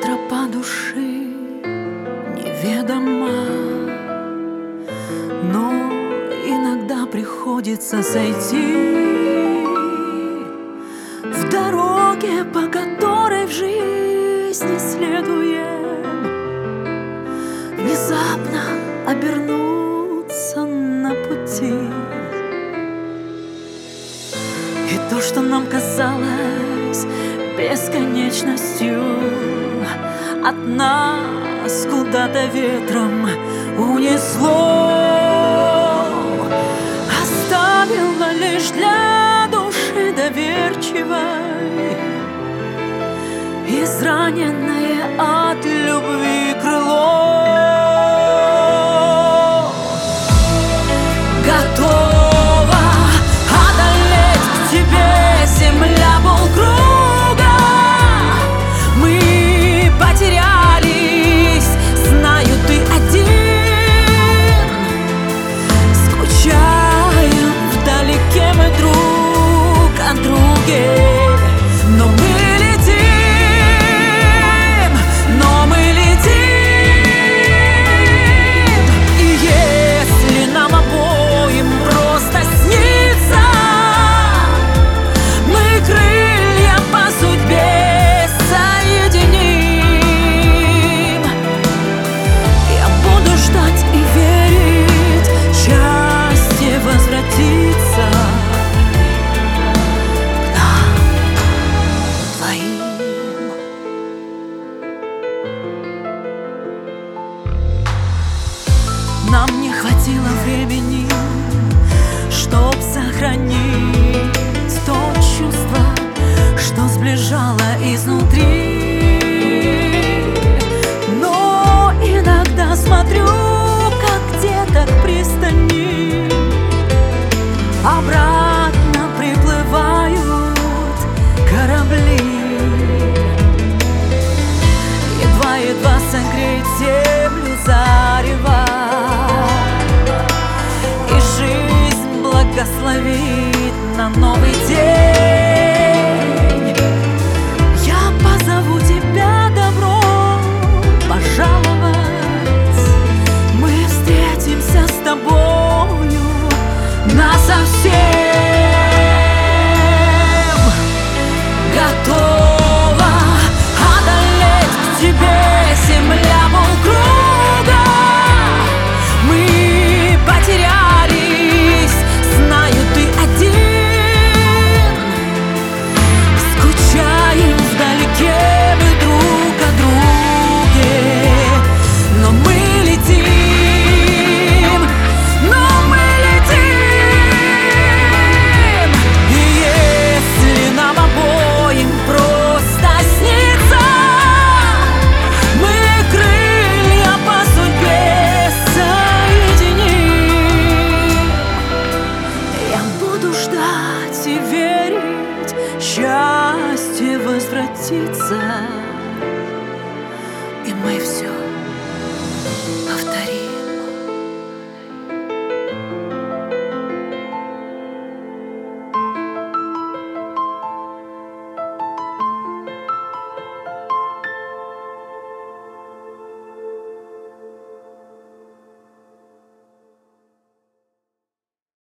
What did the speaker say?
тропа души неведома, но иногда приходится сойти в дороге, по которой в жизни следуем, внезапно обернуться на пути. И то, что нам казалось бесконечностью, от нас куда-то ветром унесло, оставило лишь для души доверчивой израненное от любви крыло. Готова одолеть к тебе земля полкруга. Мы потерялись, знаю, ты один. Скучаем вдалеке мы друг о друге, но мы летим, но мы летим. И если нам обоим просто снится, мы крылья по судьбе соединим. Я буду ждать и верить, счастье возвратится к нам двоим. Нам не хватило времени, чтоб сохранить то чувство, что сближало изнутри. Но иногда смотрю, как где-то к пристани обратно приплывают корабли. Едва-едва согреет землю зарево, и жизнь благословит на новый день. Я позову тебя добро пожаловать. Мы встретимся с тобою насовсем. Готова одолеть к тебе земля полкруга. Мы потерялись, знаю, ты один. Скучаем вдалеке мы друг о друге, но мы летим, но мы летим. И если нам обоим просто снится, мы крылья по судьбе соединим. Я буду ждать и верить, счастье возвратится, и мы все